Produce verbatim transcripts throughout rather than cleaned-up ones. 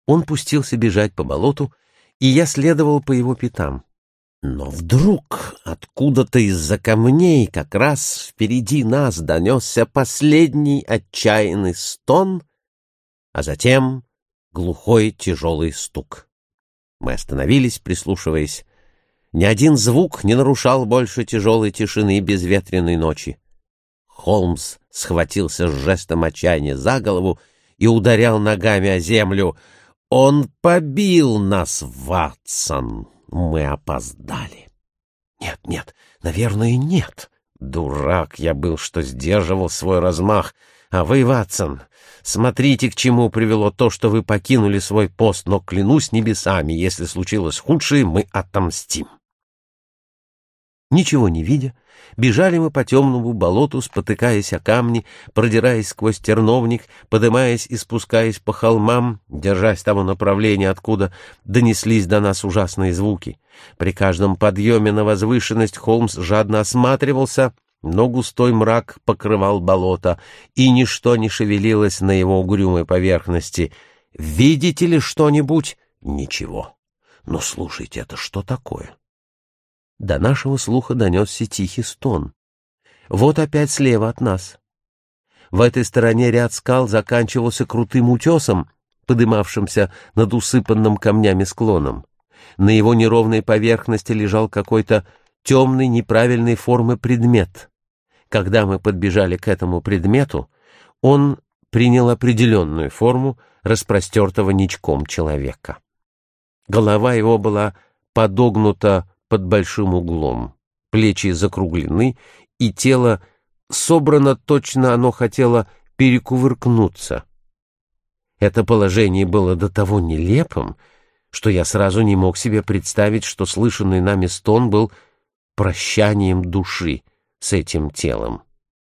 Он пустился бежать по болоту, и я следовал по его пятам. Но вдруг откуда-то из-за камней как раз впереди нас донесся последний отчаянный стон, а затем глухой тяжелый стук. Мы остановились, прислушиваясь. Ни один звук не нарушал больше тяжелой тишины безветренной ночи. Холмс схватился с жестом отчаяния за голову и ударял ногами о землю. «Он побил нас, Ватсон! Мы опоздали!» «Нет, нет, наверное, нет. Дурак я был, что сдерживал свой размах. А вы, Ватсон, смотрите, к чему привело то, что вы покинули свой пост, но, клянусь небесами, если случилось худшее, мы отомстим». Ничего не видя, бежали мы по темному болоту, спотыкаясь о камни, продираясь сквозь терновник, подымаясь и спускаясь по холмам, держась того направления, откуда донеслись до нас ужасные звуки. При каждом подъеме на возвышенность Холмс жадно осматривался, но густой мрак покрывал болото, и ничто не шевелилось на его угрюмой поверхности. «Видите ли что-нибудь?» «Ничего. Но слушайте, это что такое?» До нашего слуха донесся тихий стон. Вот опять слева от нас. В этой стороне ряд скал заканчивался крутым утесом, подымавшимся над усыпанным камнями склоном. На его неровной поверхности лежал какой-то темный неправильной формы предмет. Когда мы подбежали к этому предмету, он принял определенную форму распростертого ничком человека. Голова его была подогнута под большим углом, плечи закруглены, и тело собрано точно, оно хотело перекувыркнуться. Это положение было до того нелепым, что я сразу не мог себе представить, что слышанный нами стон был прощанием души с этим телом.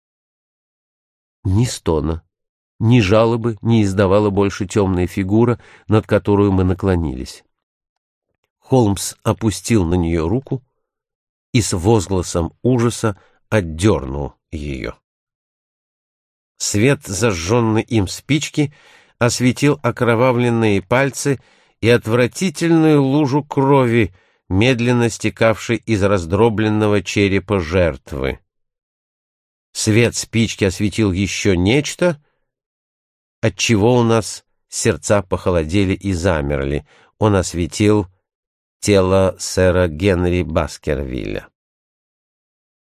Ни стона, ни жалобы не издавала больше темная фигура, над которую мы наклонились. Холмс опустил на нее руку и с возгласом ужаса отдернул ее. Свет зажженной им спички осветил окровавленные пальцы и отвратительную лужу крови, медленно стекавшей из раздробленного черепа жертвы. Свет спички осветил еще нечто, отчего у нас сердца похолодели и замерли. Он осветил тело сэра Генри Баскервилля.